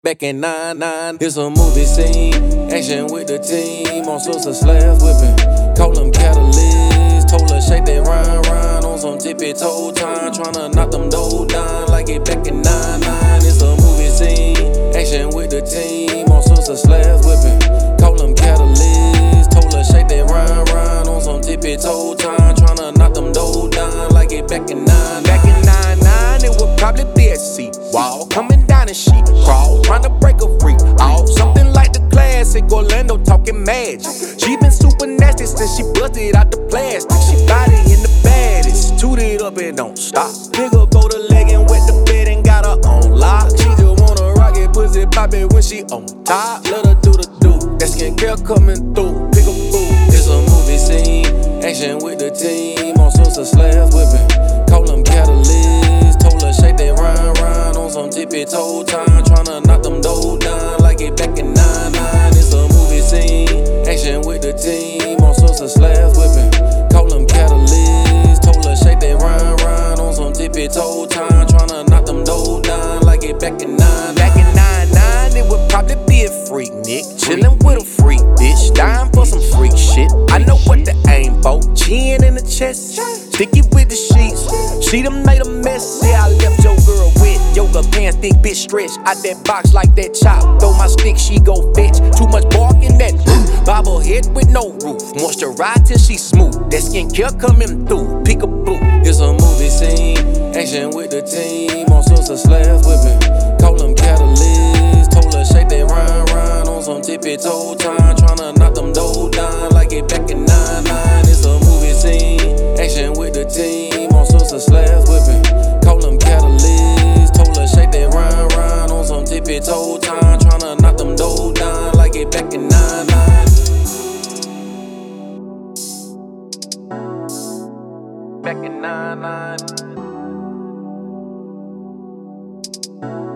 Back in 99, it's a movie scene. Action with the team on sister slabs whipping. Call them catalysts. Told her shake that rind on some tippy toe time. Tryna knock them dough down like it back in 99. It's a movie scene. Action with the team on sister slabs whipping. Call them catalysts. Told her shake that rind on some tippy toe time. Tryna knock them dough down like it back in 99. Back in 99, it would probably be a seat wall. Coming down and she crawl, trying to break a freak off. Something like the classic Orlando talking magic. She been super nasty since she busted out the plastic. She body in the baddest, toot it up and don't stop. Nigga go to leg and wet the bed and got her on lock. She just wanna rock it, pussy pop it when she on top. Let her do the do, that skincare coming through. Pick a boo. It's a movie scene, action with the team on sister slabs whipping. Call them catalysts. Told her shake that rind on some tippy toe time. Tryna knock them dough down like it back in 99. It's a movie scene, action with the team on sister slabs whipping. Call them catalysts. Told her shake that rind on some tippy toe time. Tryna knock them dough down like it back in 99. Back in 99, it would probably be a freak Nick. Chillin' with a freak bitch, dying for some freak shit. I know what to aim for, chin in the chest. Sticky with the sheets, she done made a mess. Yeah, I left your girl with yoga pants, thick bitch stretch. Out that box like that chop, throw my stick, she go fetch. Too much bark in that bobblehead with no roof. Moisturize till she smooth, that skincare coming through. Pick a boo. It's a movie scene, action with the team on sister slabs whipping. Call them catalysts. Told her shake that rind on some tippy toe time. Tryna knock them dough down like it back in 99. It's a movie scene, action with the team on sister slabs whipping. Call them catalysts. Told her shake that rind on some tippy toe time. Tryna knock them dough down like it back in 99. Back in 99.